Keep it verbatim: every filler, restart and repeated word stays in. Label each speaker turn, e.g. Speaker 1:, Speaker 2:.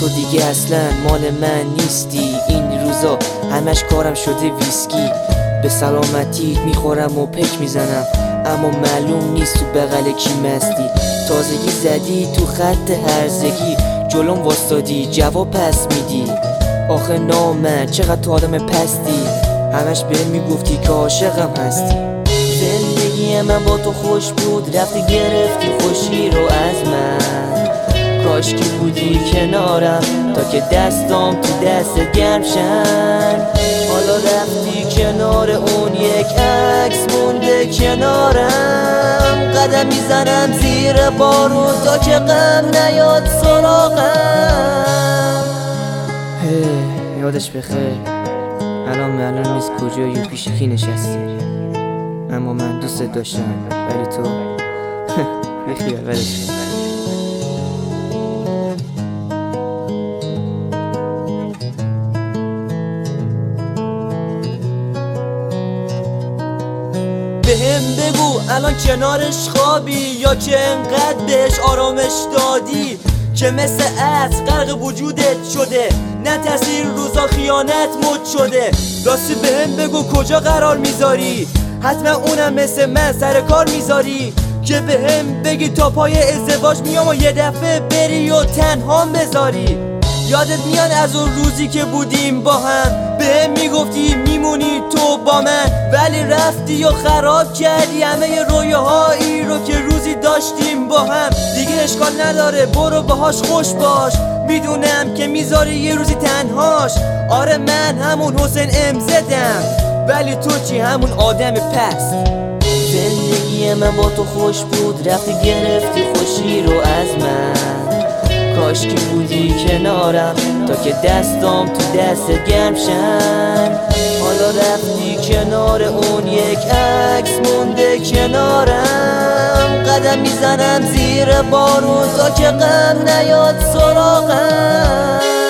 Speaker 1: تو دیگه اصلا مال من نیستی. این روزا همش کارم شده ویسکی، به سلامتی میخورم و پک میزنم، اما معلوم نیست تو بغل کی مستی. تازگی زدی تو خط هرزگی، جلوم واسطادی جواب پس میدی. آخه نامرد چقدر تو آدم پستی، همش بهم میگفتی که عاشقم هستی. زندگی من با تو خوش بود، رفتی گرفتی خوشی رو از من. کاش کی بودی کنارم تا که دستام تو دست گرم شن. حالا رفتی کنار اون یک عکس مونده کنارم. قدم میزنم زیر بارون تا که غم نیاد سراغم. هی یادش بخیر، الان معلوم نیست کجایی و پیش کی نشستی، اما من دوست داشتم ولی تو بخیر ولش کن. بهم بگو الان کنارش خوابی یا که انقدر بهش آرامش دادی که مثل عطر غرق وجودت شده، نه تاثیر روزا خیانت مد شده. راستی بهم بگو کجا قرار میذاری، حتما اونم مثل من سر کار میذاری که بهم بگی تا پای ازدواج میام و یه دفعه بری و تنها بذاری. یادت میاد از اون روزی که بودیم با هم، بهم میگفتی میمونی تو با من، ولی رفتی و خراب کردی همه رویاهایی رو که روزی داشتیم با هم. دیگه اشکال نداره برو باهاش خوش باش، میدونم که میذاری یه روزی تنهاش. آره من همون حسین امزدم، ولی تو چی همون آدم پست. زندگی من با تو خوش بود، رفتی گرفتی خوشی رو از من. کاش کی بودی کنارم تا که دستام تو دست گرم شن. حالا رفتی کنار اون یک عکس مونده کنارم. قدم میزنم زیر بارون تا که غم نیاد سراغم.